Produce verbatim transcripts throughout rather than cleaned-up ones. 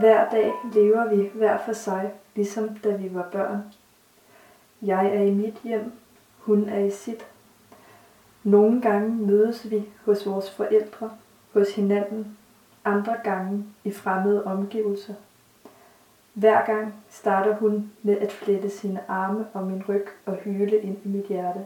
hver dag lever vi hver for sig, ligesom da vi var børn. Jeg er i mit hjem, hun er i sit. Nogle gange mødes vi hos vores forældre, hos hinanden, andre gange i fremmede omgivelser. Hver gang starter hun med at flette sine arme om min ryg og hyle ind i mit hjerte.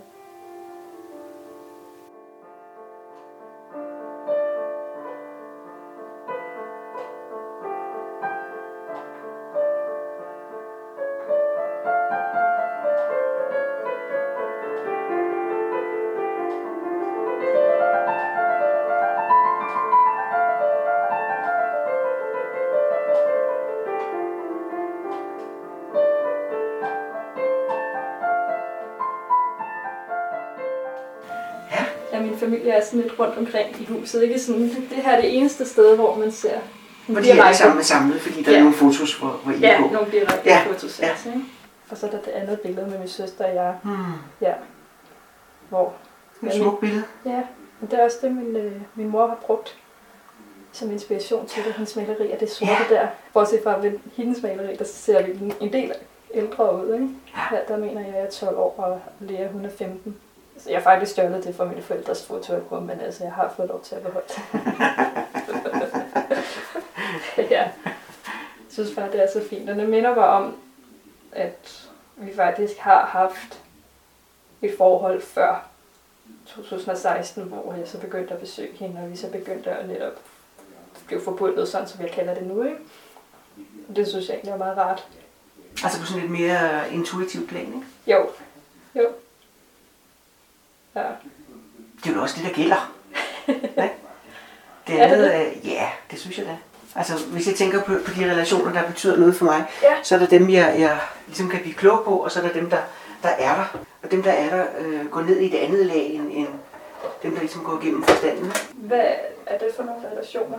Ja, min familie er sådan lidt rundt omkring i huset. Ikke sådan, det her er det eneste sted, hvor man ser. Hvor de er alle sammen samlet, fordi der ja. er nogle fotos, hvor, hvor I ja, er på. Ja, nogle direkte ja. fotos. Ja. Altså, ikke? Og så er der det andet billede med min søster og jeg. Hmm. Ja. Hvor? Et smukt billede. Ja, og det er også det, min, øh, min mor har brugt som inspiration til det, hendes maleri, og det sorte ja. der. Bortset fra ved hendes maleri, der ser vi en del ældre ud. Ikke? Ja. Der mener jeg, at jeg er tolv år, og Lea, hun er femten. Så jeg har faktisk stjålet det fra mine forældres fotoalbum, men altså, jeg har fået lov til at beholde det. Ja. Jeg synes bare, det er så fint. Og det minder bare om, at vi faktisk har haft et forhold før to tusind og seksten, hvor jeg så begyndte at besøge hende, og vi så begyndte at netop blive forbundet, sådan som jeg kalder det nu, ikke? Det synes jeg egentlig er meget rart. Altså på sådan et mere intuitivt plan, ikke? Jo, jo. Ja. Det er jo også det, der gælder. Ja? Det er det det? Øh, ja, det synes jeg da. Altså, hvis jeg tænker på, på de relationer, der betyder noget for mig, ja. så er der dem, jeg, jeg ligesom kan blive klog på, og så er der dem, der, der er der. Og dem, der er der, øh, går ned i det andet lag, end, end dem, der ligesom går igennem forstanden. Hvad er det for nogle relationer?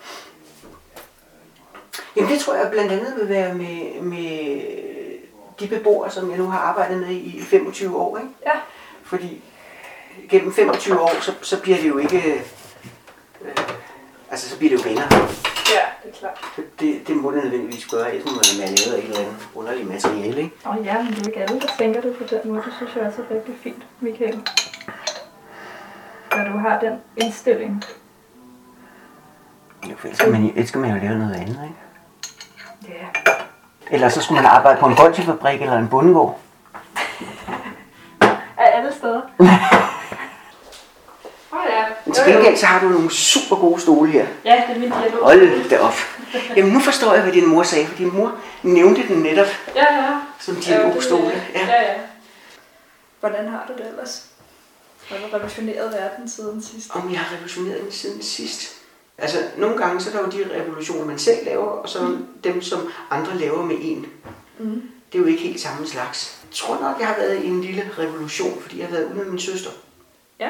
Jamen, det tror jeg blandt andet vil være med, med de beboere, som jeg nu har arbejdet med i femogtyve år, ikke? Ja. Fordi gennem femogtyve år, så, så bliver det jo ikke... Øh, altså, så bliver det jo venner. Ja, det er klart. Det, det må det nødvendigvis gøre, ellers må man have lavet af et eller andet underligt materiale, ikke? Åh oh, ja, men det er ikke alle, der tænker det på den måde. Det synes jeg også er rigtig fint, Michael. Når du har den indstilling. Jo, for ellers skal man, ellers skal man jo lave noget andet, ikke? Ja. Eller så skulle man arbejde på en bolsjefabrik eller en bondegård. Af alle steder. Åh oh, ja. Men til gengæld så har du nogle super gode stole her. Ja, det er min dialog. Hold da op. Jamen nu forstår jeg, hvad din mor sagde, for din mor nævnte den netop ja, ja. som dialogstole. Ja. ja, ja. Hvordan har du det ellers? Har du revolutioneret verden siden sidst? Om jeg har revolutioneret den siden sidst? Altså, nogle gange så er der jo de revolutioner, man selv laver, og så mm. dem, som andre laver med en. Mm. Det er jo ikke helt samme slags. Jeg tror nok, jeg har været i en lille revolution, fordi jeg har været ude med min søster. Ja.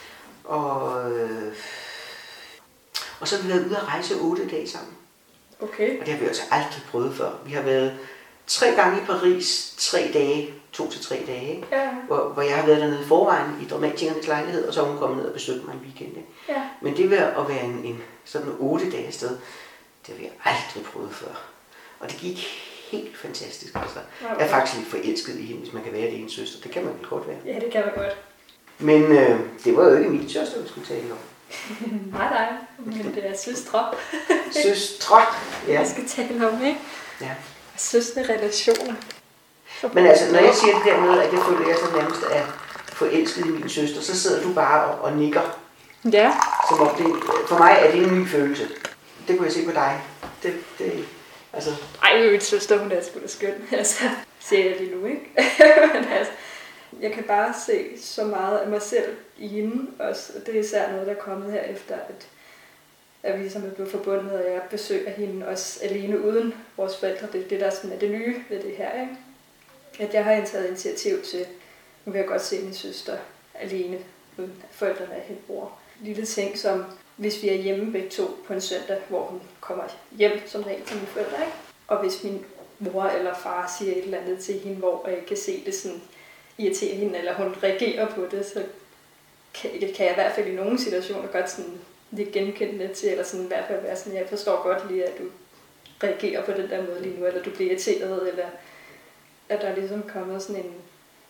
Og, øh, og så har vi været ude at rejse otte dage sammen. Okay. Og det har vi altså aldrig prøvet før. Vi har været tre gange i Paris, tre dage, to til tre dage, ikke? Ja. Hvor, hvor jeg har været dernede i forvejen i Dramatikernes lejlighed, og så har hun kommet ned og besøgt mig en weekend. Ikke? Ja. Men det ved at være en, en sådan otte dage sted, det har vi aldrig prøvet før. Og det gik helt fantastisk. Altså. Jeg er faktisk lidt forelsket i hende, hvis man kan være det i en søster. Det kan man vel godt være. Ja, det kan man godt. Men øh, det var jo ikke min søster, vi skulle tale om. nej, nej. Men det er søstre. Søstre, ja. Vi skal tale om, ikke? Ja. Søstre relationer. Men altså, når jeg siger det der med, at jeg føler, at jeg så nærmest er forelsket i min søster, så sidder du bare og, og nikker. Ja. Som om det, for mig er det en ny følelse. Det kunne jeg se på dig. Det, det, altså. Ej, min søster, hun er sgu da skøn. Altså, ser jeg lige nu, ikke? Men altså, jeg kan bare se så meget af mig selv i hende også. Og det er især noget, der er kommet her efter, at, at vi ligesom er blevet forbundet, og jeg besøger hende også alene uden vores forældre. Det er det, der sådan er det nye ved det her, ikke? At jeg har taget initiativ til, nu vil jeg godt se min søster alene, uden at forældrene er helt bror. Lille ting som, hvis vi er hjemme begge to på en søndag, hvor hun kommer hjem som regel til mine forældre, ikke? Og hvis min mor eller far siger et eller andet til hende, hvor jeg kan se det sådan irriterer hende, eller hun reagerer på det, så kan, kan jeg i hvert fald i nogle situationer godt sådan lidt genkende det til, eller sådan i hvert fald være sådan, jeg forstår godt lige, at du reagerer på den der måde lige nu, eller du bliver irriteret, eller at der er ligesom kommet sådan en,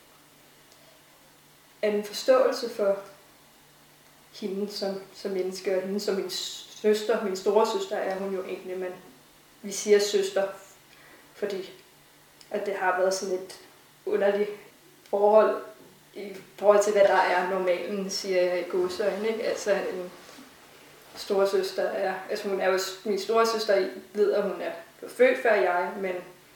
en forståelse for hende som, som menneske, og hende som min søster, min store søster er hun jo egentlig, men vi siger søster, fordi at det har været sådan et underligt forhold i forhold til, hvad der er normalen, siger jeg i gåseøjne, ikke? Altså en storesøster er, altså hun er jo, min storesøster ved, at hun er født før jeg, men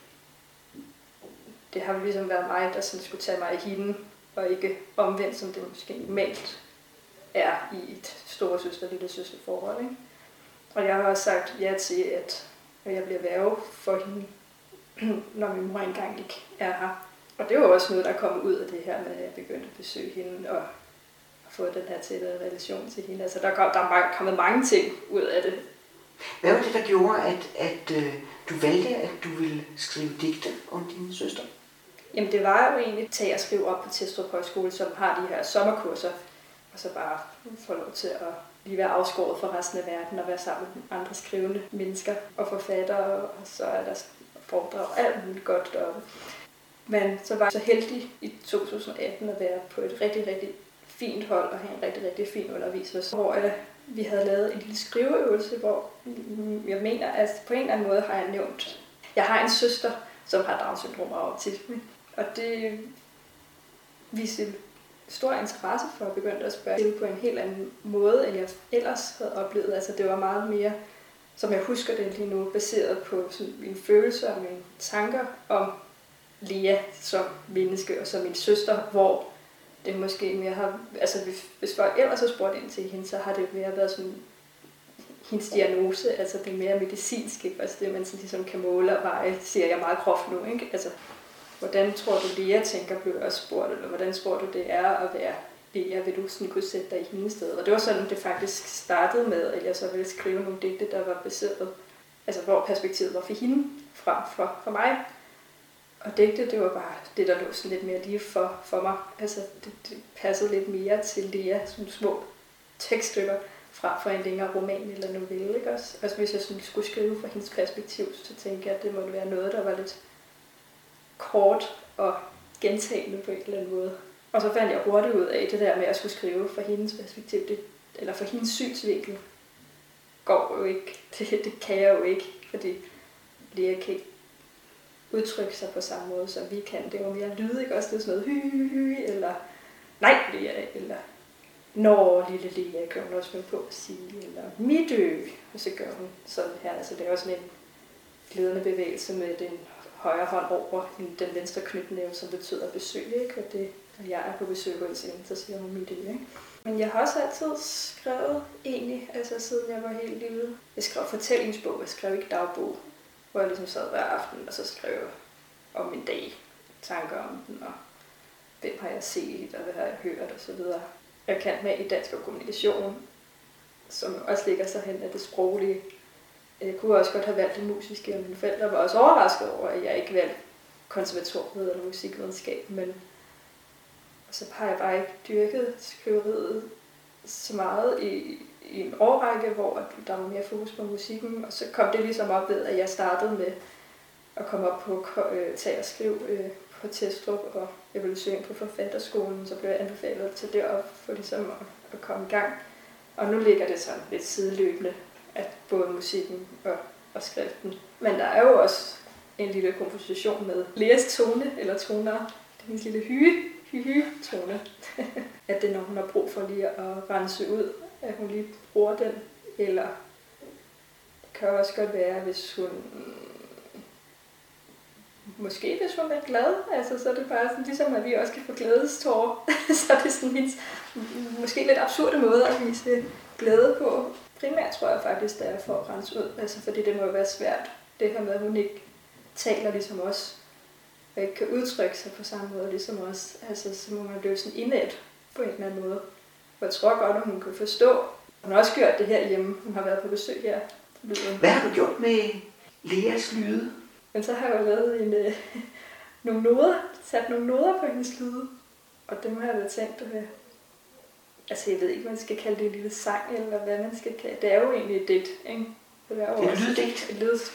det har jo ligesom været mig, der sådan skulle tage mig af hende, og ikke omvendt, som det måske normalt er i et storesøster lille søster forhold, ikke? Og jeg har også sagt ja til, at jeg bliver værge for hende, når min mor engang ikke er her. Og det var også noget, der kom ud af det her med, at jeg begyndte at besøge hende og få den her tætte relation til hende. Altså der, kom, der er kommet mange ting ud af det. Hvad var det, der gjorde, at, at øh, du valgte, at du ville skrive digte om din søster? Jamen det var jo egentlig tage at skrive op på Testrup Højskole, som har de her sommerkurser, og så bare få lov til at lige være afskåret fra resten af verden og være sammen med andre skrivende mennesker og forfattere, og så er der foredrag alt muligt godt deroppe. Men så var jeg så heldig i to tusind atten at være på et rigtig, rigtig fint hold og have en rigtig, rigtig fin underviser, hvor jeg, vi havde lavet en lille skriveøvelse, hvor jeg mener, at på en eller anden måde har jeg nævnt, jeg har en søster, som har Down syndrom og autisme, og det viste stor interesse for at begynde at spørge på en helt anden måde, end jeg ellers havde oplevet. Altså det var meget mere, som jeg husker det lige nu, baseret på sådan mine følelser og mine tanker om Lea som menneske og som min søster, hvor det måske mere har, altså hvis, hvis folk ellers har spurgt ind til hende, så har det mere været sådan hendes diagnose, altså det mere medicinske, altså det man sådan ligesom kan måle og veje, siger jeg meget groft nu, ikke? Altså hvordan tror du Lea tænker, blev jeg spurgt, eller hvordan tror du det er at være Lea, vil du sådan kunne sætte dig i hendes sted? Og det var sådan, det faktisk startede med, at jeg så ville skrive nogle digte, der var baseret, altså hvor perspektivet var for hende, frem for, for mig. Og digte, det var bare det, der lå sådan lidt mere lige for, for mig. Altså, det, det passede lidt mere til Lea, som små tekststykker fra for en længere roman eller novelle, ikke også? Altså, hvis jeg sådan skulle skrive fra hendes perspektiv, så tænkte jeg, at det måtte være noget, der var lidt kort og gentagende på en eller anden måde. Og så fandt jeg hurtigt ud af det der med at skulle skrive fra hendes perspektiv, det, eller fra hendes synsvinkel, går jo ikke. Det, det kan jeg jo ikke, fordi Lea kan ikke udtrykke sig på samme måde, som vi kan. Det var mere lyd, ikke også? Det er sådan noget hy, hy, hy, eller nej, Lea, eller når lille Lea, kan hun også finde på at sige, eller midø, og så gør hun sådan her. Altså det er også sådan en glidende bevægelse med den højre hånd over den venstre knytnæve, som betyder besøg, ikke? Og det, når jeg er på besøg hos hende, så siger hun midø, ikke? Men jeg har også altid skrevet egentlig, altså siden jeg var helt lille. Jeg skrev fortællingsbog, jeg skrev ikke dagbog, hvor jeg ligesom sad hver aften og så skrev om min dag, tanker om den, og hvem har jeg set, og hvad har jeg hørt, og så videre. Jeg kan med i dansk og kommunikation, som også ligger så hen af det sproglige. Jeg kunne også godt have valgt det musiske, og mine forældre var også overrasket over, at jeg ikke valgte konservatoriet eller musikvidenskab, men så har jeg bare ikke dyrket skriveriet så meget i, i en årrække, hvor der var mere fokus på musikken, og så kom det ligesom op ved, at jeg startede med at komme op på øh, tage og skrive øh, på Testrup, og jeg ville søge ind på forfatterskolen, så blev jeg anbefalet til derop for ligesom at, at komme i gang. Og nu ligger det sådan lidt sideløbende, at både musikken og, og skriften. Men der er jo også en lille komposition med Leas tone, eller toner, det er hendes lille hyge, hyge-tone. At det, når hun har brug for lige at rense ud, at hun lige bruger den. Eller det kan også godt være, hvis hun... Måske hvis hun er glad, altså, så er det bare sådan, ligesom at vi også kan få glædestårer. Så er det sådan en måske lidt absurde måde at vise glæde på. Primært tror jeg faktisk, det er for at rense ud, altså, fordi det må være svært. Det her med, at hun ikke taler ligesom os, og ikke kan udtrykke sig på samme måde ligesom os. Altså, så må man blive sådan indet på en eller anden måde. Og jeg tror godt, at hun kunne forstå. Hun har også gjort det her hjemme. Hun har været på besøg her. Hvad har du gjort med Leas lyde? Men så har jeg jo lavet en, øh, nogle noder, sat nogle noder på hendes lyde. Og dem har jeg da tænkt at være. Altså, jeg ved ikke, man skal kalde det en lille sang, eller hvad man skal kalde det. Det er jo egentlig et digt, ikke? Det er jo et lyddigt. Et lyd,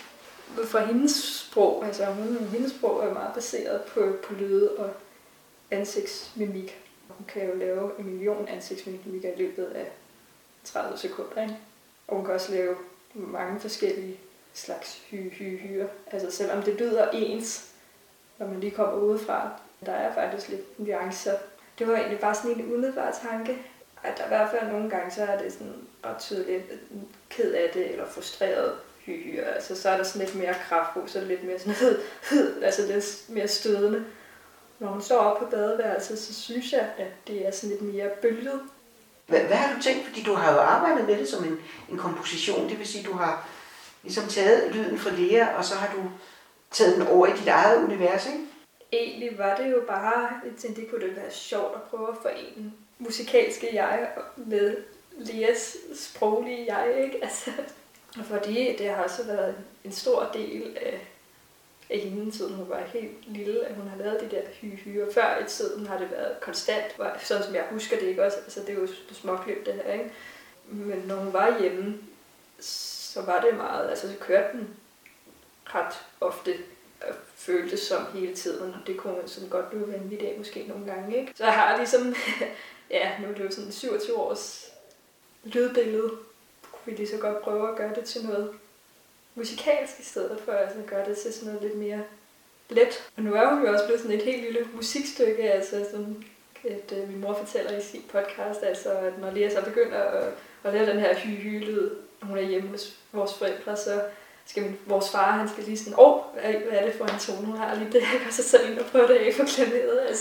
for hendes sprog, altså hun, hendes sprog er meget baseret på, på lyde og ansigtsmimik. Hun kan jo lave en million ansigtsmimikker i løbet af tredive sekunder, ikke? Og hun kan også lave mange forskellige slags hy-hy-hyre. Altså selvom det lyder ens, når man lige kommer udefra, der er faktisk lidt nuancer. Det var egentlig bare sådan en umiddelbar tanke, at der i hvert fald nogle gange, så er det sådan ret tydeligt ked af det, eller frustreret hy-hyre. Altså så er der sådan lidt mere kraft på, så er det lidt mere sådan hed, hed, altså lidt mere stødende. Når hun står op på badeværelset, så synes jeg, at det er sådan lidt mere bølget. Hvad, hvad har du tænkt? Fordi du har jo arbejdet med det som en, en komposition. Det vil sige, at du har ligesom taget lyden fra Lea, og så har du taget den over i dit eget univers, ikke? Egentlig var det jo bare, jeg tænkte, det kunne det være sjovt at prøve at forene musikalske jeg med Leas sproglige jeg, ikke? Altså, fordi det har også været en stor del af, af hende, siden hun var helt lille, at hun har lavet de der hy-hyre. Før i tiden har det været konstant, sådan som jeg husker det, ikke også? Altså, det er jo småklip det her, ikke? Men når hun var hjemme, så var det meget, altså så kørte den ret ofte og føltes som hele tiden, og det kunne man sådan godt blive vanvittig af måske nogle gange, ikke? Så jeg har ligesom, ja, nu er det jo sådan syvogtyve års lydbillede, kunne vi lige så godt prøve at gøre det til noget musikalsk i stedet for, altså gøre det til sådan noget lidt mere let. Og nu er hun jo også blevet sådan et helt lille musikstykke, altså sådan, at øh, min mor fortæller i sin podcast, altså at når Lea så begynder at, at lave den her hy-hy-lyd, når hun er hjemme hos vores forældre, så skal min, vores far, han skal lige sådan, åh, oh, hvad er det for en tone, hun har lige det, jeg kan så sætte ind og prøve det af for klaveret, altså.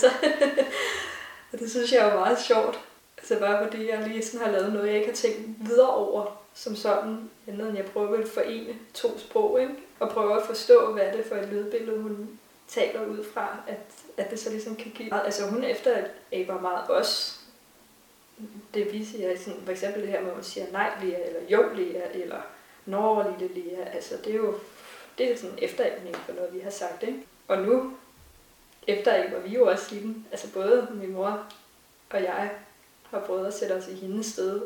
Og det synes jeg er meget sjovt. Altså bare fordi jeg lige sådan har lavet noget, jeg ikke har tænkt videre over, som sådan, andet end jeg prøver at forene to sprog, ikke? Og prøve at forstå, hvad det er for et lydbillede, hun taler ud fra, at, at det så ligesom kan give. Altså hun efter at var meget os, det vi siger, sådan, for eksempel det her, hvor man siger nej Lea, eller jo Lea, eller nå lille Lea, altså det er jo det er sådan efteræbning for noget, vi har sagt, ikke? Og nu efteræber vi jo også i den, altså både min mor og jeg har prøvet at sætte os i hendes sted.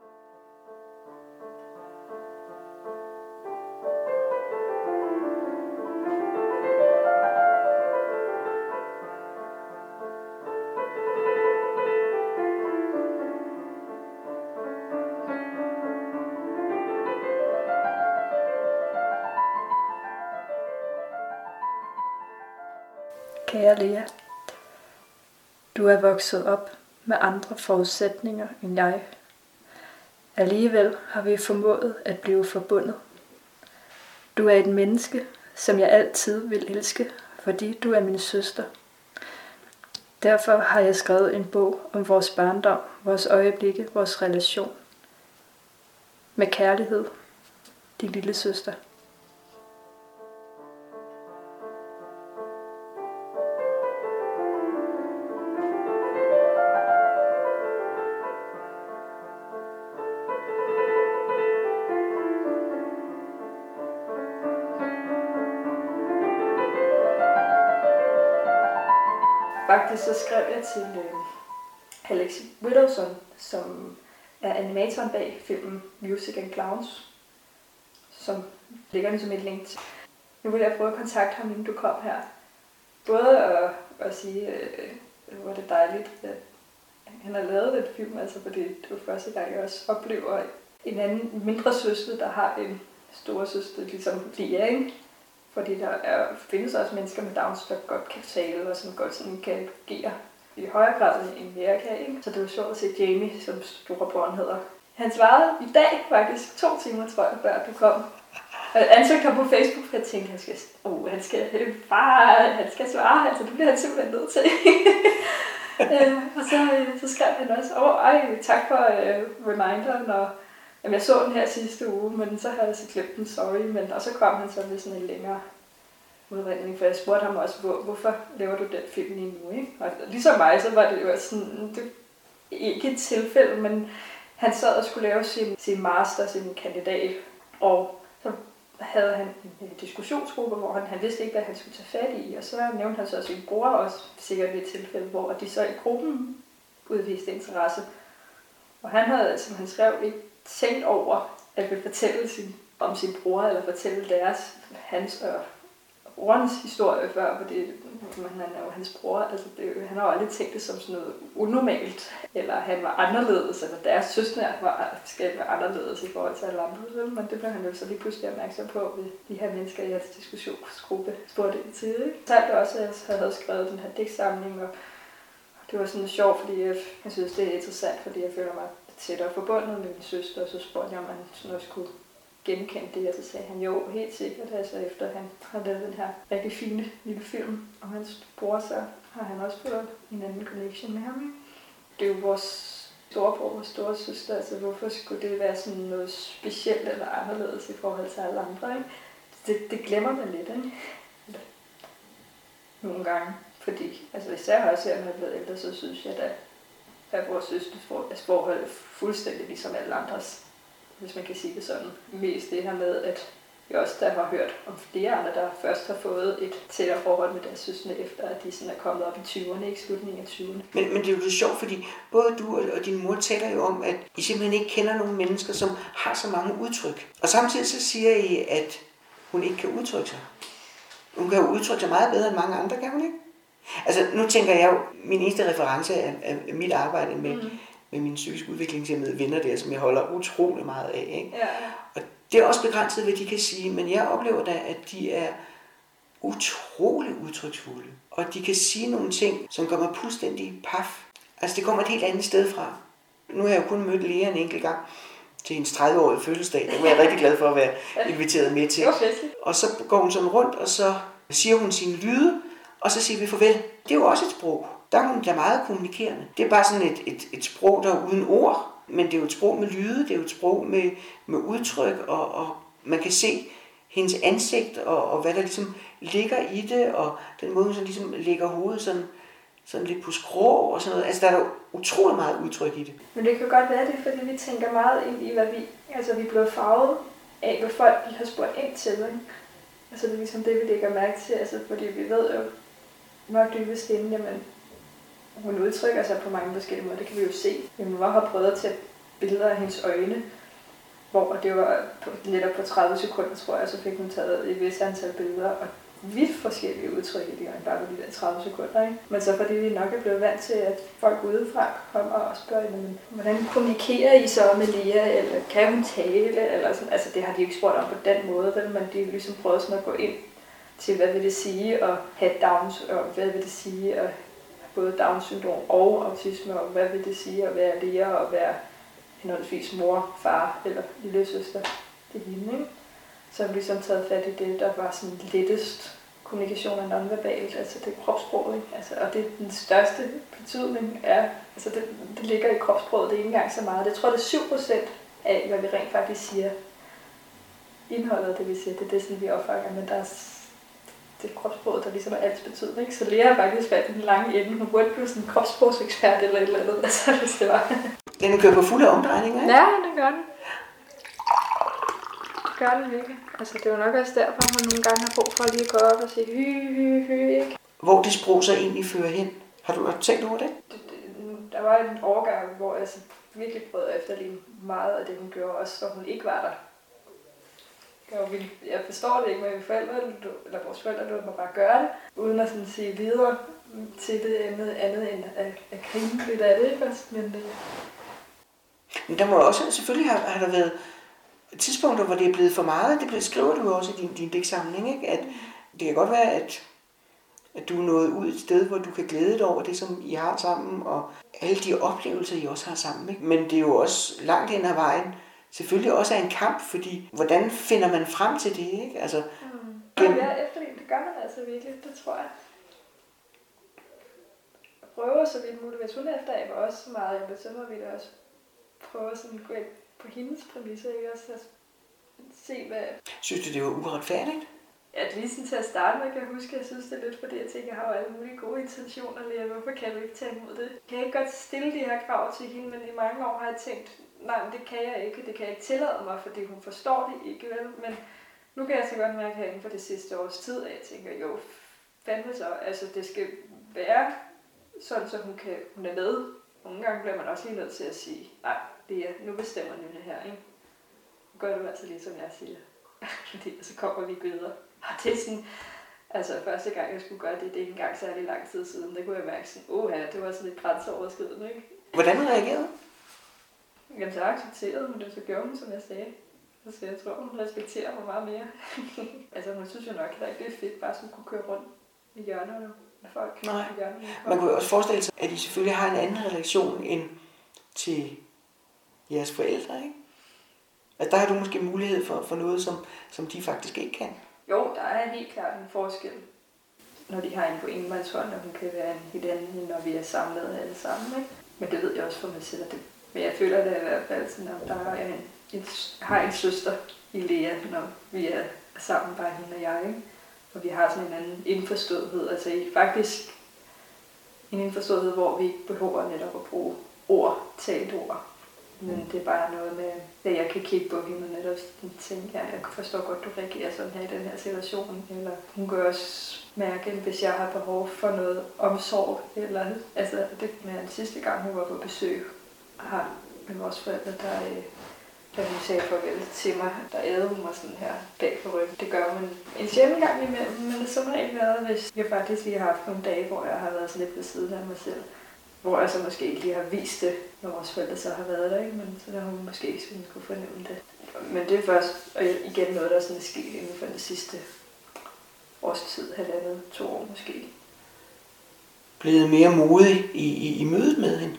Kære Lea, du er vokset op med andre forudsætninger end jeg. Alligevel har vi formået at blive forbundet. Du er et menneske, som jeg altid vil elske, fordi du er min søster. Derfor har jeg skrevet en bog om vores barndom, vores øjeblikke, vores relation. Med kærlighed, din lille søster. Faktisk så skrev jeg til øh, Alex Widdowson, som er animatoren bag filmen Music and Clowns, som ligger den som et link til. Nu vil jeg prøve at kontakte ham, inden du kom her. Både at, at sige, øh, hvor det er dejligt, at han har lavet den film, altså fordi det var første gang, jeg også oplever en anden mindre søster, der har en store søster, ligesom Lea, ikke? Fordi der er, findes også mennesker med Downs, der godt kan tale og som godt sådan kan agere i højere grad end mere kan, ikke? Så det var sjovt at se Jamie, som storebroren hedder. Han svarede i dag faktisk to timer, tror jeg, før du kom. Jeg ansøgte ham på Facebook, for jeg tænkte, han skal, oh, han skal, bare, han skal svare, altså det bliver han simpelthen nødt til. øh, og så, så skrev han også, åh, oh, ej, tak for uh, reminderen, og jamen, jeg så den her sidste uge, men så havde jeg så glemt den, sorry, men og så kom han så med sådan en længere udredning, for jeg spurgte ham også, hvor, hvorfor laver du den film lige nu, ikke? Og ligesom mig, så var det jo sådan, det ikke et tilfælde, men han sad og skulle lave sin, sin master, sin kandidat, og så havde han en diskussionsgruppe, hvor han, han vidste ikke, hvad han skulle tage fat i, og så nævnte han så sin bror også, sikkert ved et tilfælde, hvor de så i gruppen udviste interesse. Og han havde, som han skrev, ikke tænkt over at ville fortælle sin om sin bror, eller fortælle deres, hans og brorens historie før, fordi han er jo hans bror, altså det, han har jo aldrig tænkt det som sådan noget unormalt, eller han var anderledes, eller deres søskende var, skal være anderledes i forhold til alle andre, men det blev han jo så lige pludselig opmærksom på ved de her mennesker i hans diskussionsgruppe spurgte ind til. Jeg fortalte også, at jeg havde skrevet den her digtsamling, og det var sådan sjovt, fordi jeg, jeg synes, det er interessant, fordi jeg føler mig tættere forbundet med min søster, og så spurgte jeg, om han sådan også kunne genkende det, og så sagde han jo, helt sikkert, altså efter han har lavet den her rigtig fine lille film om hans bror, så har han også fået en anden connection med ham. Ikke? Det er jo vores storebror og store søster, altså hvorfor skulle det være sådan noget specielt eller anderledes i forhold til alle andre, ikke? Det, det glemmer man lidt, ikke? Nogle gange, fordi, altså især også her, når jeg er blevet ældre, så synes jeg, at, at vores søsters forhold er fuldstændig ligesom alle andres, hvis man kan sige det sådan. Mest det her med, at jeg også der har hørt om flere andre, der først har fået et tættere forhold med deres søskende, efter at de sådan er kommet op i tyverne, ikke slutningen af tyverne. Men, men det er jo lidt sjovt, fordi både du og din mor taler jo om, at I simpelthen ikke kender nogen mennesker, som har så mange udtryk. Og samtidig så siger I, at hun ikke kan udtrykke sig. Hun kan jo udtrykke sig meget bedre end mange andre, kan hun ikke? Altså nu tænker jeg jo, min eneste reference er, er mit arbejde med, mm. med mine psykisk udviklingshæmmede venner der, som jeg holder utrolig meget af. Ikke? Ja. Og det er også begrænset, hvad de kan sige, men jeg oplever da, at de er utrolig udtryksfulde. Og de kan sige nogle ting, som gør mig fuldstændig paf. Altså det kommer et helt andet sted fra. Nu har jeg jo kun mødt Lea en enkelt gang til hendes tredive-årige fødselsdag. Det var jeg rigtig glad for at være inviteret med til. Og så går hun sådan rundt, og så siger hun sine lyde, og så siger vi farvel. Det er jo også et sprog. Der er hun da meget kommunikerende. Det er bare sådan et, et, et sprog, der er uden ord, men det er jo et sprog med lyde, det er jo et sprog med, med udtryk, og, og man kan se hendes ansigt, og, og hvad der ligesom ligger i det, og den måde, hun så ligesom lægger hovedet sådan, sådan lidt på skrå og sådan noget. Altså, der er jo utrolig meget udtryk i det. Men det kan godt være det, fordi vi tænker meget ind i, hvad vi, altså vi bliver farvet af, hvad folk de har spurgt ind til, ikke? Altså det er ligesom det, vi lægger mærke til, altså fordi vi ved jo nok dybest inde, jamen hun udtrykker sig på mange forskellige måder, det kan vi jo se. Min mor har prøvet at tage billeder af hendes øjne, hvor det var på, netop på tredive sekunder, tror jeg, så fik hun taget et vis antal billeder, og vidt forskellige udtryk i de øjne, bare på de der tredive sekunder, ikke? Men så fordi vi nok er blevet vant til, at folk udefra kommer og spørger, men, hvordan kommunikerer I så med Lea, eller kan hun tale, eller sådan, altså det har de ikke spurgt om på den måde, vel? Men de har ligesom prøvet sådan at gå ind til, hvad vil det sige at have Downs, og hvad vil det sige at både Down-syndrom og autisme, og hvad vil det sige at være Lea og være henholdsvis mor, far eller lillesøster til hende, ikke? Så har vi ligesom taget fat i det, der var sådan lettest kommunikation af nonverbalt, altså det er kropssproget, ikke? Altså, og det er den største betydning er, altså det, det ligger i kropssproget, det er ikke engang så meget. Det tror det er syv procent af, hvad vi rent faktisk siger. Indholdet, det vi siger, det er det, sådan vi opfanger, men der er det er kropssproget, der ligesom er alt betydning, ikke? Så Lea har faktisk været den lange ende, hun burde blive sådan en kropssprogsekspert eller et eller andet, altså hvis det var. Den kører på fulde omdrejninger, ikke? Ja, det gør den. Det gør den virkelig. Altså det er jo nok også derfor, at hun nogle gange har brug for at lige gå op og sige hy, hy, hy, ikke? Hvor det sprog så egentlig fører hen? Har du, har du tænkt over det? det, det der var en overgang, hvor jeg altså virkelig prøvede at efterligne meget af det, hun gjorde, også når hun ikke var der. Jeg forstår det ikke med mine forældre, eller vores forældre, lod mig bare gøre det, uden at sådan sige videre til det andet, andet end at, at grine lidt af det, ikke? Men, det... Men der må også, selvfølgelig har, har der været tidspunkter, hvor det er blevet for meget. Det skriver du også i din, din digtsamling, ikke? At det kan godt være, at, at du er nået ud et sted, hvor du kan glæde dig over det, som I har sammen, og alle de oplevelser, I også har sammen, ikke? Men det er jo også langt hen ad vejen, selvfølgelig også er en kamp, fordi hvordan finder man frem til det, ikke? Altså, mm. gennem... Ja, efterligne, det gør man altså virkelig, det tror jeg. Jeg prøver så vidt muligt, hvis hun efteræber også så meget, men så må vi da også prøve sådan at gå ind på hendes præmisser, ikke? Også at se, hvad... Synes du, det var uretfærdigt? Ja, lige sådan til at starte med, kan jeg huske, jeg synes det er lidt, fordi jeg tænker, jeg har jo alle mulige gode intentioner, Lea, hvorfor kan du ikke tage imod det? Kan jeg ikke godt stille de her krav til hende, men i mange år har jeg tænkt, nej, men det kan jeg ikke, det kan jeg ikke tillade mig, fordi hun forstår det ikke, vel? Men nu kan jeg så godt mærke herinde for det sidste års tid, at jeg tænker, jo, fandme så, altså det skal være sådan, så hun, kan, hun er med. Nogle gange bliver man også lige nødt til at sige, nej, Lea, nu bestemmer du det her, ikke? gør du altså lige som jeg siger. Fordi så kommer vi ikke videre. Og det er sådan, altså første gang jeg skulle gøre det, det er ikke engang særlig lang tid siden, det kunne jeg mærke sådan, åh det var sådan lidt grænseoverskridende, ikke? Hvordan reagerede du? Jamen så accepterede hun det, så gjorde hun, som jeg sagde. Så jeg tror, hun respekterer mig meget mere. Altså hun synes jo nok, at det ikke er fedt, bare sådan kunne køre rundt i hjørnerne med folk. Nej. I hjørnerne. Man kunne jo også forestille sig, at I selvfølgelig har en anden relation end til jeres forældre, ikke? At der har du måske mulighed for, for noget, som, som de faktisk ikke kan. Jo, der er helt klart en forskel, når de har en på enmandshånd, og hun kan være en helt anden, når vi er samlet alle sammen, ikke? Men det ved jeg også for mig selv, at det. Men jeg føler det i hvert fald sådan, at der er en, en, har en søster i Lea, når vi er sammen, bare hende og jeg, ikke? Og vi har sådan en anden indforståethed, altså faktisk en indforståethed, hvor vi ikke behøver netop at bruge ord, talt ord. Men det er bare noget med, at jeg kan kigge på hende og netop tænke, ja, jeg forstår godt, du reagerer sådan her i den her situation. Eller hun kan også mærke, hvis jeg har behov for noget omsorg. Eller, altså det med den sidste gang, hun var på besøg her med vores forældre, der, da hun sagde farvel til mig, der ædede hun mig sådan her bag på ryggen. Det gør man en sjældent gang imellem, men det som regel været, hvis jeg faktisk lige har haft nogle dage, hvor jeg har været sådan lidt ved siden af mig selv. Hvor jeg så måske ikke lige har vist det, når vores forældre så har været der, ikke? Men så der hun måske ikke sådan kunne fornemme det. Men det er først, og igen noget, der er sådan sket inden for den sidste års tid, halvandet, to år måske. Blevet mere modig i, i, i mødet med hende?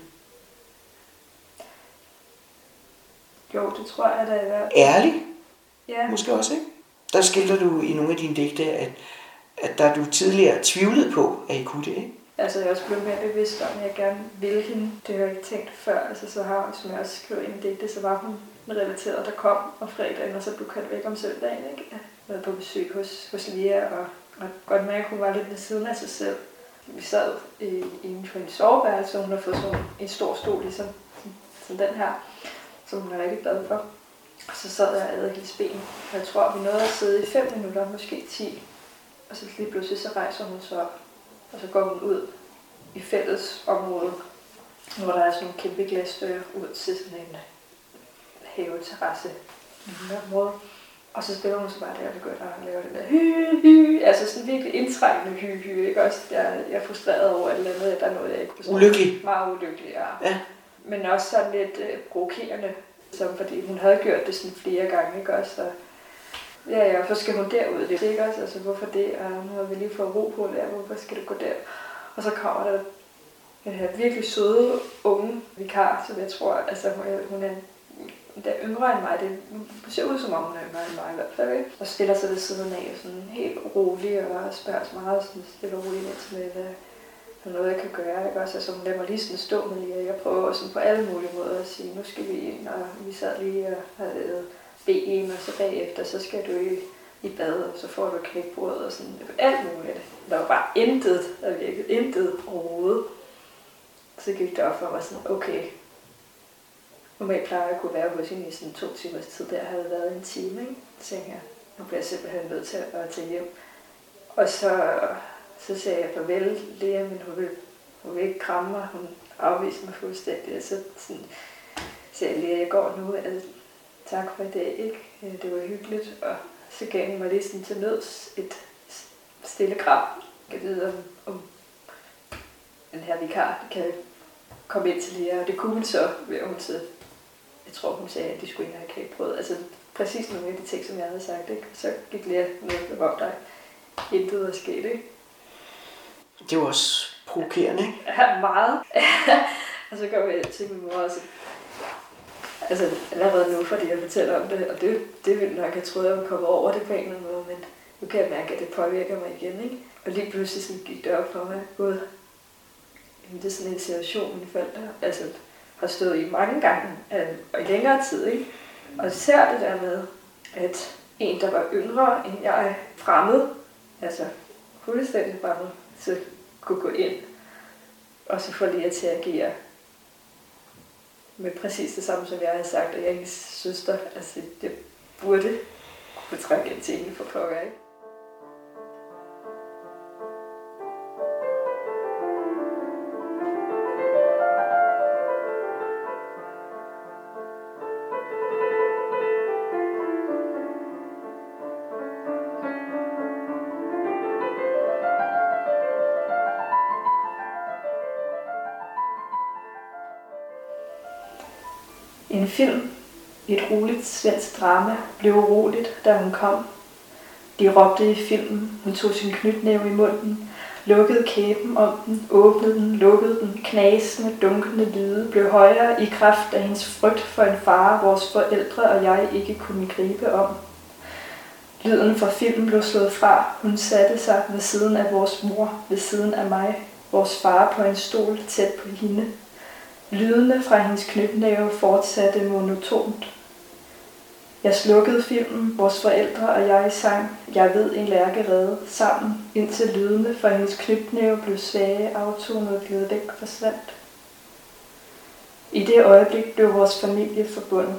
Jo, det tror jeg, der er i hvert fald. Ærlig? Ja. Måske også, ikke? Der skildrer du i nogle af dine digte, at, at der du tidligere tvivlede på, at I kunne det, ikke? Altså, jeg er også blevet mere bevidst om, at jeg gerne ville hende. Det har jeg ikke tænkt før. Altså, så har hun, som jeg også skrev ind i digte, så var hun relateret, der kom om fredagen, og så blev kaldt væk om søndagen, ikke? Jeg var på besøg hos, hos Lea, og, og godt mærke, at hun var lidt ved siden af sig selv. Vi sad øh, inden for en soveværelse, og hun har fået sådan en stor stol, ligesom som den her, som hun er rigtig glad for. Og så sad jeg og ædede hendes ben, og jeg tror, vi nåede at sidde i fem minutter, måske ti. Og så lige pludselig så rejser hun så op. Og så går hun ud i fælles område, hvor der er sådan nogle kæmpe glasdøre ud til sådan en haveterrasse område. Og så spiller hun så bare der og begynder at lave det der hy, hy. Altså sådan virkelig indtrængende hy, hy. Ikke? Også jeg, jeg er frustreret over et eller andet, at der er noget, jeg ikke forstår. Ulykkelig. Meget ulykkelig, ja. Ja. Men også sådan lidt øh, provokerende, som fordi hun havde gjort det sådan flere gange, ikke også? Og ja, ja, så skal hun derud, det ikke også? Altså, hvorfor det? Og nu har vi lige fået ro på der, hvorfor skal du gå der? Og så kommer der den her virkelig søde, unge vikar, som jeg tror, altså hun er, hun er yngre end mig. Det ser ud som om, hun er yngre end mig i hvert fald, ikke? Og stiller sig ved siden af, sådan helt rolig og spørger så meget sådan stille og roligt ind til mig, hvad der er noget, jeg kan gøre, ikke også? Altså hun lader mig lige sådan stå med lige, og jeg prøver sådan på alle mulige måder at sige, nu skal vi ind, og vi sad lige og havde ben, og så bagefter, så skal du i, i bad, og så får du knækbrød og sådan alt muligt. Der var bare intet, der virkede intet overhovedet. Så gik det op for mig sådan, okay, normalt plejer jeg at kunne være hos hende i sådan to timers tid, der havde været en time, ikke? Så tænkte jeg, nu bliver jeg simpelthen nødt til at tage hjem. Og så, så sagde jeg farvel, Lea, men hun vil, hun vil ikke kramme mig, hun afviste mig fuldstændig, og så sådan, sagde jeg, Lea, jeg går nu, altså, tak for i dag, ikke? Det var hyggeligt, og så gav hun mig lige sådan til nøds et stille kram. Jeg kan vide, om, om den her vikar kan komme ind til Lea, og det kunne hun så, ved hun så, jeg tror hun sagde, at de skulle ikke have knækbrød. Altså præcis nogle af de ting, som jeg havde sagt, ikke? Så gik Lea med, hvor der intet var sket, ikke? Det var også provokerende, ikke? Ja, meget. Og så går jeg til min mor og så, altså allerede nu, fordi jeg fortæller om det, og det, det ville nok, jeg troede, jeg ville komme over det på en eller anden måde, men nu kan jeg mærke, at det påvirker mig igen, ikke? Og lige pludselig sådan gik det op for mig, gud, det er sådan en situation, mine forældre altså, har stået i mange gange, og i længere tid, ikke? Og især det der med, at en, der var yngre end jeg, fremmed, altså fuldstændig fremmed, så kunne gå ind, og så få Lea til at agere med præcis det samme, som jeg har sagt, og jeg er hendes søster. Altså, det burde kunne trække ind til hende for pokker, ikke? En film, et roligt svensk drama, blev uroligt, da hun kom. De råbte i filmen, hun tog sin knytnæve i munden, lukkede kæben om den, åbnede den, lukkede den, knasende, dunkende lyde blev højere i kraft af hendes frygt for en fare, vores forældre og jeg ikke kunne gribe om. Lyden fra filmen blev slået fra, hun satte sig ved siden af vores mor, ved siden af mig, vores far på en stol tæt på hende. Lydene fra hendes knytnæve fortsatte monotont. Jeg slukkede filmen, vores forældre og jeg sang Jeg ved en lærke redde sammen, indtil lydene fra hendes knytnæve blev svage, aftonet og gled væk forsvandt. I det øjeblik blev vores familie forbundet.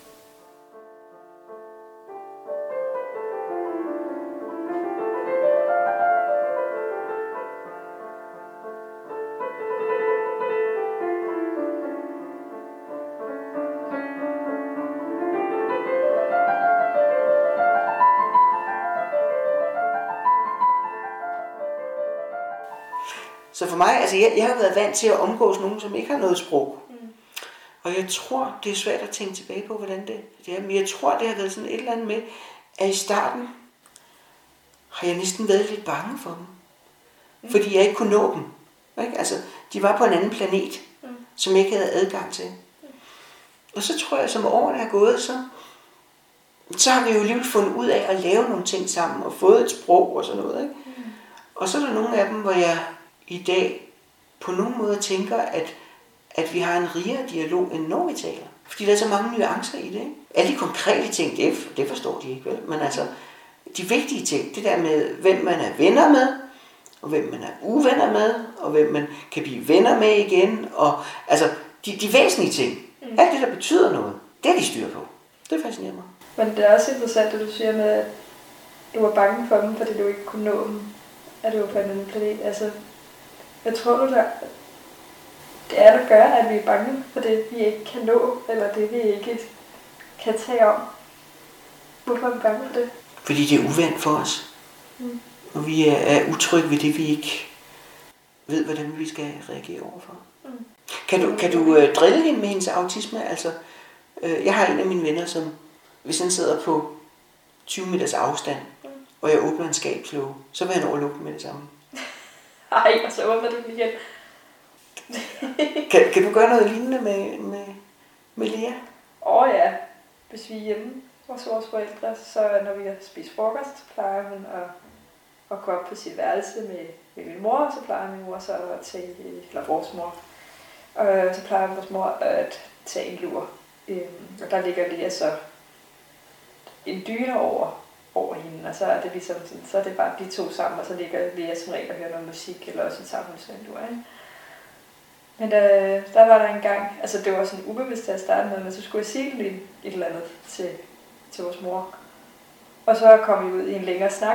Så for mig, altså jeg, jeg har været vant til at omgås nogen, som ikke har noget sprog. Mm. Og jeg tror, det er svært at tænke tilbage på, hvordan det, det er. Men jeg tror, det har været sådan et eller andet med, at i starten har jeg næsten været lidt bange for dem. Mm. Fordi jeg ikke kunne nå dem. Ikke? Altså, de var på en anden planet, mm. som jeg ikke havde adgang til. Mm. Og så tror jeg, som årene er gået, så, så har vi jo alligevel fundet ud af at lave nogle ting sammen, og fået et sprog og sådan noget. Ikke? Mm. Og så er der nogle af dem, hvor jeg i dag på nogen måde tænker, at, at vi har en rigere dialog, end når vi taler. Fordi der er så mange nuancer i det. Ikke? Alle de konkrete ting, det, det forstår de ikke vel. Men altså, de vigtige ting, det der med, hvem man er venner med, og hvem man er uvenner med, og hvem man kan blive venner med igen. Og altså, de, de væsentlige ting, mm. alt det, der betyder noget, det er de styr på. Det fascinerer mig. Men det er også interessant, at du siger med, at du var bange for dem, fordi du ikke kunne nå dem, at du var på en anden planet. Altså, hvad tror du, der, det er, der gør, at vi er bange for det, vi ikke kan nå, eller det, vi ikke kan tage om? Hvorfor er vi bange for det? Fordi det er uvandt for os. Mm. Og vi er, er utrygge ved det, vi ikke ved, hvordan vi skal reagere overfor. Mm. Kan du, kan du uh, drille hende med hendes autisme? Altså, uh, jeg har en af mine venner, som hvis han sidder på tyve meters afstand, mm. og jeg åbner en skabslåge, så vil han overlukke med det samme. Ej, og så åbner du den igen. kan, kan du gøre noget lignende med, med, med Lea? Åh oh, ja. Hvis vi er hjemme hos vores forældre, så når vi har spist frokost, så plejer hun at, at gå op på sit værelse med, med min mor, og så plejer min mor så at tage, eller vores mor, og så plejer vores mor at tage en lur. Og der ligger Lea så en dyne over over hende, og så er det ligesom sådan, så er det bare de to sammen, og så ligger Lea som regel og hører noget musik, eller også tager hun sådan en lur, ikke? Men der, der var der en gang, altså det var sådan ubevidst til at starte med, men så skulle jeg sige lige et eller andet til, til vores mor. Og så kom vi ud i en længere snak,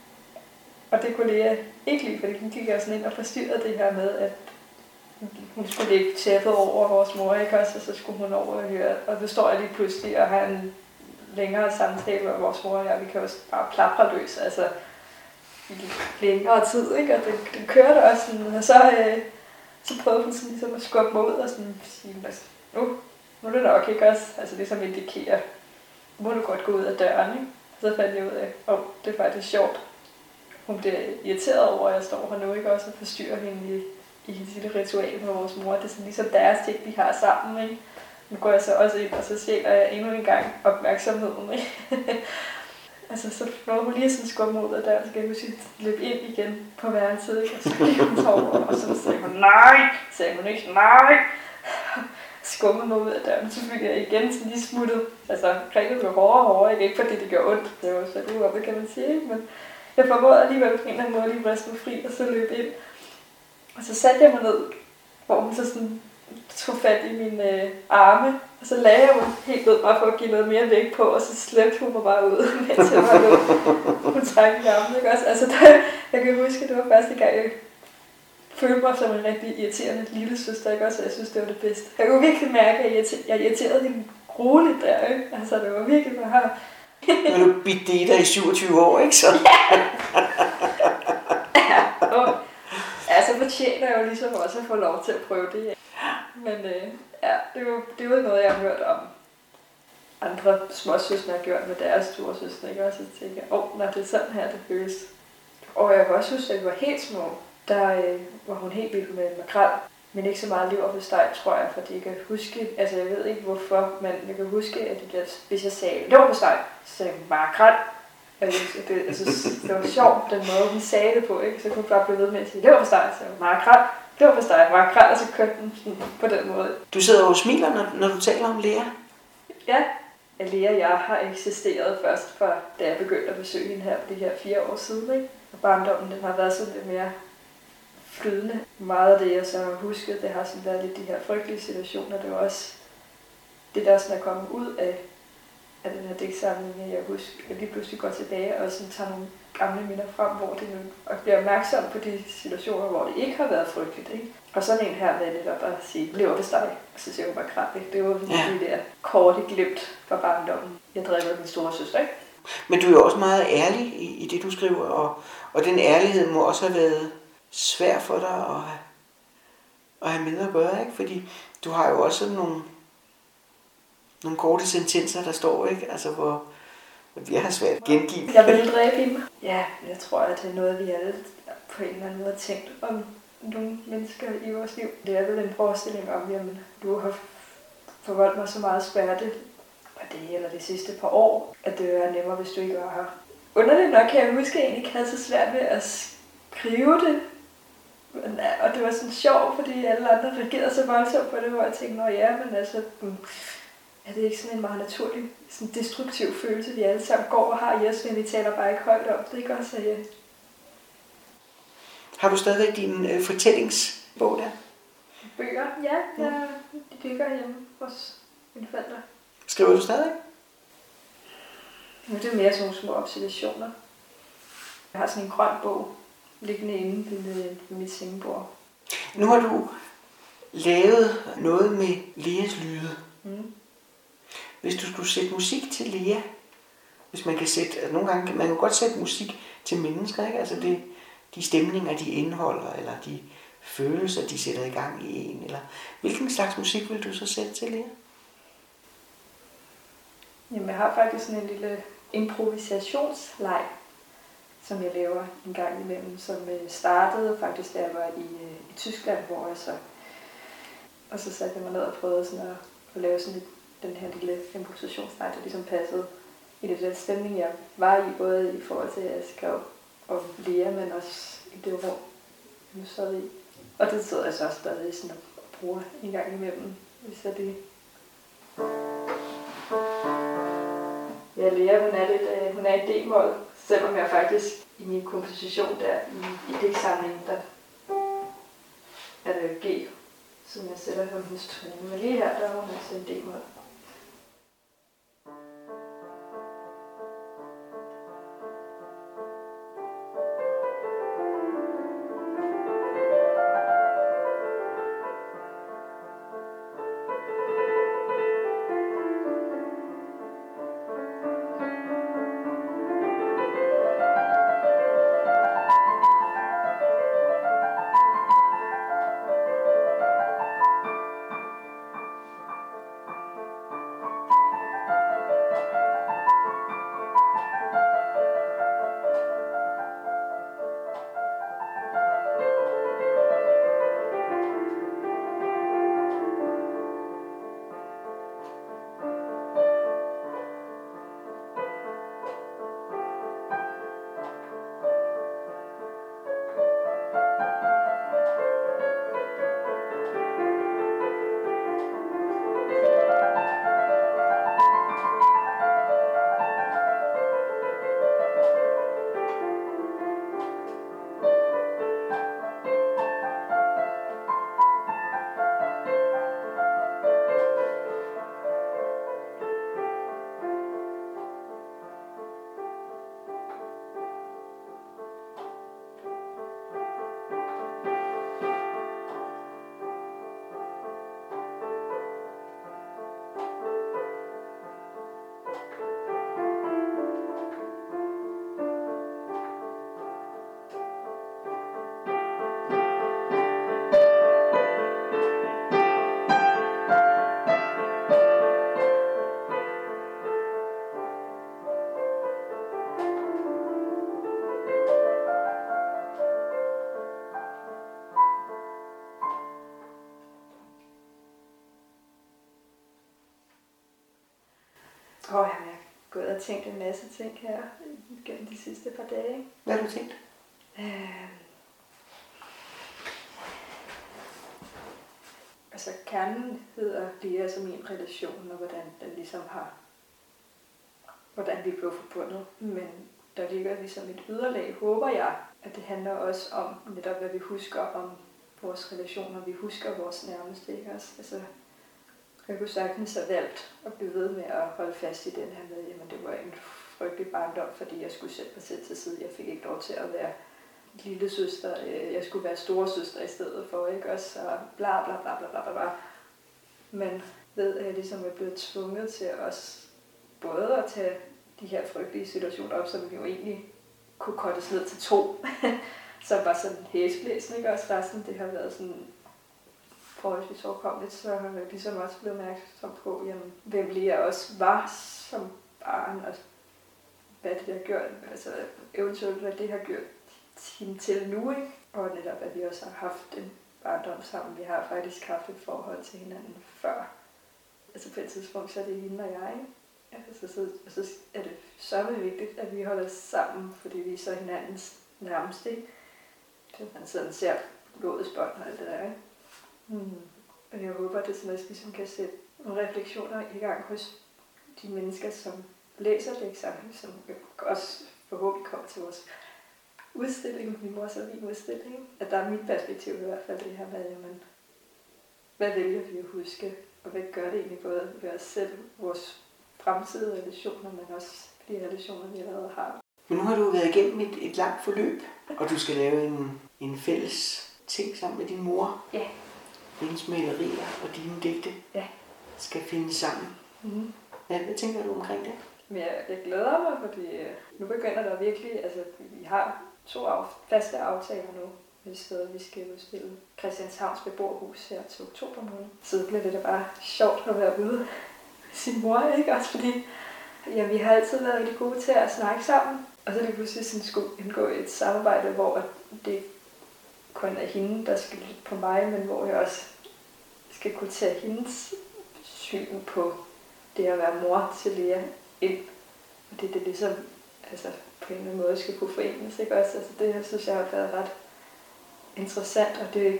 og det kunne Lea ikke lide, fordi hun gik jo sådan ind og forstyrrede det her med, at hun skulle lægge tæppet over vores mor, ikke også, og så skulle hun over og høre, og så står jeg lige pludselig og har en længere samtale med vores mor og jeg, vi kan jo bare plapre løs, altså i længere tid, ikke? Og det, det kørte også sådan, og så, øh, så prøvede hun sådan ligesom at skubbe mig ud og sådan sige, altså, nu, nu er det nok, ikke også? Altså ligesom indikerer, nu må du godt gå ud af døren, ikke? Så fandt jeg ud af, åh, oh, det er faktisk sjovt. Hun bliver irriteret over, at jeg står her nu, ikke også, og forstyrrer hende i, i hendes lille ritual med vores mor. Det er sådan ligesom deres ting, vi har sammen, ikke? Nu går jeg så også ind, og så stjæler jeg endnu en gang opmærksomheden, ikke? Altså, så når hun lige sådan skubber mod af døren, så kan jeg huske løbe ind igen på værelset, ikke? Og så gik hun over, og så sagde hun, nej! Sagde hun ikke, nej! Skubbede mig ud af døren, så fik jeg igen sådan lige smuttet. Altså, grebet blev hårdere og hårdere, ikke? Ikke fordi det gjorde ondt. Det var jo slet uoppe, kan man sige, ikke? Men jeg formåede alligevel på en eller anden måde lige vriste mig fri, og så løb ind. Og så satte jeg mig ned, hvor hun så sådan tog fat i mine øh, arme, og så lagde jeg mig helt ned, bare for at give noget mere vægt på, og så slæbte hun mig bare ud, mens jeg var ned. Hun trak i armen, ikke også? Altså, der, jeg kan huske, at det var første gang, jeg følte mig som en rigtig irriterende lille søster, ikke også? Og jeg synes, det var det bedste. Jeg kunne virkelig mærke, at jeg, jeg irriterede hende roligt der, ikke? Altså, det var virkelig bare... Men du bidt det i dig i syvogtyve år, ikke så? Ja, og, altså, fortjener jo ligesom også at få lov til at prøve det. Ja. Men øh, ja, det er, jo, det er jo noget, jeg har hørt om andre småsøstre har gjort med deres store søstre, ikke? Og så tænker jeg, åh, når det er sådan her, det føles. Og jeg kan også huske, at vi var helt små, der øh, var hun helt vild med makrel, men ikke så meget leverpostej, tror jeg, fordi jeg kan huske, altså jeg ved ikke hvorfor, men jeg kan huske, at det, hvis jeg sagde leverpostej, så sagde jeg makrel. Altså, det, jeg synes, det var sjovt, den måde, hun sagde det på, ikke? Så kunne hun bare blive ved med at sige leverpostej, så jeg makrel, leverpostej, makrel, og så kørte den på den måde. Du sidder og smiler, når, når du taler om Lea? Ja. Lea og jeg har eksisteret først, fra da jeg begyndte at besøge hende her for de her fire år siden. Ikke? Og barndommen den har været sådan lidt mere flydende. Meget af det, jeg så har husket, det har sådan været lidt de her frygtelige situationer. Det var også det, der sådan er kommet ud af, af den her digtsamling. Jeg husker, at jeg lige pludselig går tilbage og sådan tager nogle gamle minder frem, hvor det nu, og bliver opmærksom på de situationer, hvor det ikke har været frygteligt. Ikke? Og sådan en her med netop at sige, leverpostej, og så siger hun bare krab, ikke? Det var sådan ja. De der korte glimt fra barndommen. Jeg drev med min store søster, ikke? Men du er jo også meget ærlig i, i det, du skriver, og, og den ærlighed må også have været svær for dig at have, at have med at gøre, ikke? Fordi du har jo også sådan nogle, nogle korte sentenser, der står, ikke? Altså, hvor jeg har svært at gengive. Jeg vil dræbe hende. Ja, jeg tror, at det er noget, vi alle på en eller anden måde har tænkt om nogle mennesker i vores liv. Det er vel en forestilling om, jamen, du har forvoldt mig så meget smerte på det eller de sidste par år, at det er nemmere, hvis du ikke var her. Underligt nok kan jeg huske, at jeg egentlig ikke havde så svært ved at skrive det. Og det var sådan sjovt, fordi alle andre reagerede så voldsomt på det, hvor jeg tænkte, nå ja, men altså, er det ikke sådan en meget naturlig, sådan destruktiv følelse, vi alle sammen går og har i os, men vi taler bare ikke højt om det, ikke også? Ja. Har du stadigvæk din øh, fortællingsbog der? Bøger? Ja, jeg, de ligger hjemme hos mine forældre. Skriver du stadig? Nu er det mere sådan nogle små observationer. Jeg har sådan en grøn bog liggende inde ved, ved mit sengebord. Nu har du lavet noget med Leas lyde. Mm. Hvis du skulle sætte musik til Lea, hvis man kan sætte, altså nogle gange man kan godt sætte musik til mennesker, ikke? Altså det, de stemninger, de indeholder, eller de følelser, de sætter i gang i en, eller hvilken slags musik vil du så sætte til Lea? Jamen, jeg har faktisk sådan en lille improvisationsleg, som jeg laver en gang imellem, som startede faktisk, da jeg var i, i Tyskland, hvor jeg så, og så satte jeg mig ned og prøvede sådan at, at lave sådan et, den her lille improvisationsleg, der ligesom passede i det der stemning, jeg var i, både i forhold til, at jeg skrev om Lea, men også i det rum, jeg sad i. Og det sidder jeg så også stadig sådan og bruger en gang imellem, hvis jeg det. Ja, Lea, hun er, lidt, øh, hun er i D-mål, selvom jeg faktisk i min komposition der i, i digtsamlingen, der er det G, som jeg sætter på hendes tone. Men lige her, der er hun altså i D-mål. Åh, oh, jeg har gået og tænkt en masse ting her gennem de sidste par dage. Hvad har du tænkt? Øh, altså kernen hedder Lea som min relation, og hvordan den ligesom har, hvordan vi blev forbundet. Men der ligger ligesom et yderlag, håber jeg, at det handler også om netop, hvad vi husker om vores relationer. Vi husker vores nærmeste, ikke også? Altså, jeg kunne sagtens have valgt at blive ved med at holde fast i den her med, jamen det var en frygtelig barndom, fordi jeg skulle sætte mig selv til side. Jeg fik ikke lov til at være lille søster. Jeg skulle være store søster i stedet for, ikke også? Og bla bla bla bla bla bla. Men ved at jeg ligesom er blevet tvunget til os både at tage de her frygtelige situationer op, som vi jo egentlig kunne kortes ned til to, som var sådan hæsblæsende, ikke også? Resten, det har været sådan forholdsvis overkommeligt, så har jeg ligesom også blevet opmærksom på, jamen, hvem Lea også var som barn, og hvad det har gjort, altså eventuelt hvad det har gjort hende til nu, ikke? Og netop, at vi også har haft en barndom sammen. Vi har faktisk haft et forhold til hinanden før. Altså på et tidspunkt, så er det hende og jeg, ikke? Altså, så, så er det så vigtigt, at vi holder sammen, fordi vi er så hinandens nærmeste, ikke? Så man sådan ser blodets bånd og alt det der, ikke? Mm. Og jeg håber, at det sådan noget, ligesom kan sætte nogle refleksioner i gang hos de mennesker, som læser det eksamen, som også forhåbentlig kommer til vores udstilling, min mors og min udstilling. At der er mit perspektiv i hvert fald det her med, jamen, hvad vælger vi at huske, og hvad gør det egentlig både ved os selv, vores fremtidige relationer, men også de relationer, vi allerede har. Men nu har du været igennem et, et langt forløb, og du skal lave en, en fælles ting sammen med din mor. Ja. Hendes malerier og dine digte ja. skal findes sammen. Mm-hmm. Ja, hvad tænker du omkring det? Men jeg, jeg glæder mig, fordi nu begynder der virkelig, altså vi har to af, faste aftaler nu, med steder, vi skal udstille Christianshavns beboerhus her til oktober måned. Så bliver det da bare sjovt at være ude med sin mor, ikke? Også fordi ja, vi har altid været rigtig gode til at snakke sammen, og så er det pludselig sådan skulle indgå i et samarbejde, hvor det kun er hende, der skal lytte på mig, men hvor jeg også skal kunne tage hendes syn på det at være mor til Lea ind. Og det er det ligesom, altså på en eller anden måde skal kunne forenes, ikke også? Altså det her synes jeg har været ret interessant, og det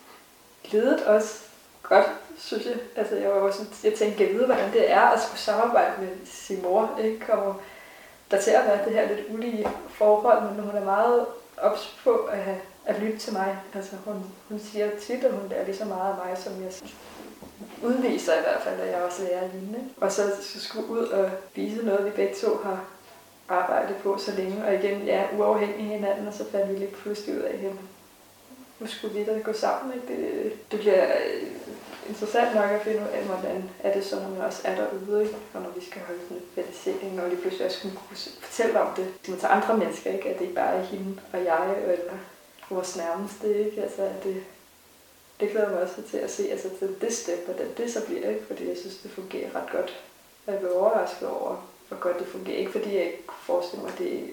ledede også godt, synes jeg. Altså jeg var også sådan, jeg tænkte, jeg ved, hvordan det er at skulle samarbejde med sin mor, ikke? Kommer der til at være det her lidt ulige forhold, men hun er meget ops på at, have, at lytte til mig. Altså hun, hun siger tit, at hun lærer lige så meget af mig, som jeg udviser i hvert fald, at jeg også lærer hende. Og så skulle ud og vise noget, vi begge to har arbejdet på så længe, og igen, ja, uafhængige af hinanden, og så fandt vi lige pludselig ud af, at nu skulle vi da gå sammen, ikke? Det, det bliver interessant nok at finde ud af, hvordan er det så, når man også er derude, ikke? Og når vi skal holde sådan en fællesætning, og lige pludselig også kunne fortælle om det til andre mennesker, ikke? At det ikke bare er hende og jeg, eller vores nærmeste, ikke? Altså, at det, det glæder mig også til at se, altså til det step, hvordan det så bliver, ikke? Fordi jeg synes, det fungerer ret godt. Og jeg blev overrasket over, hvor godt det fungerer. Ikke fordi jeg ikke kunne forestille mig, at det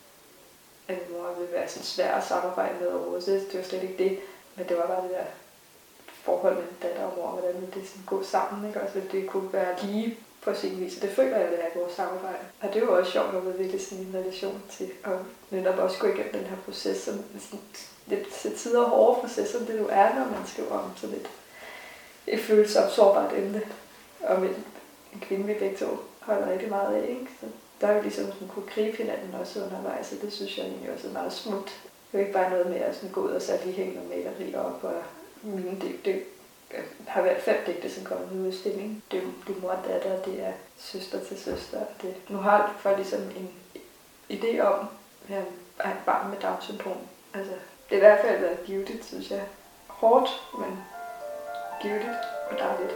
at min mor ville være sådan svær at samarbejde med overhovedet. Det, det var slet ikke det. Men det var bare det der forhold mellem datter og mor, hvordan det sådan gå sammen, ikke? Også det kunne være lige på sin vis. Og det føler jeg, det er i vores samarbejde. Og det er jo også sjovt at udvikle sådan en relation til at netop også gå igennem den her proces, som sådan lidt til tider hårde proces, som det jo er, når man skriver om sådan et, et følsomt, sårbart emne. Og en, en kvinde, vi begge to holder rigtig meget af, ikke? Så der er jo ligesom sådan kunne gribe hinanden også undervejs, og det synes jeg egentlig også er meget smukt. Det er jo ikke bare noget med at sådan gå ud og sætte lige hænge nogle malerier op, og mine digte har været fem digte, som kommer med udstilling. Det er jo mor og datter, det er søster til søster. Det. Nu har folk ligesom en idé om at have et barn med Down-syndrom. Altså, det er i hvert fald været givetigt, synes jeg. Hårdt, men givetigt og dejligt.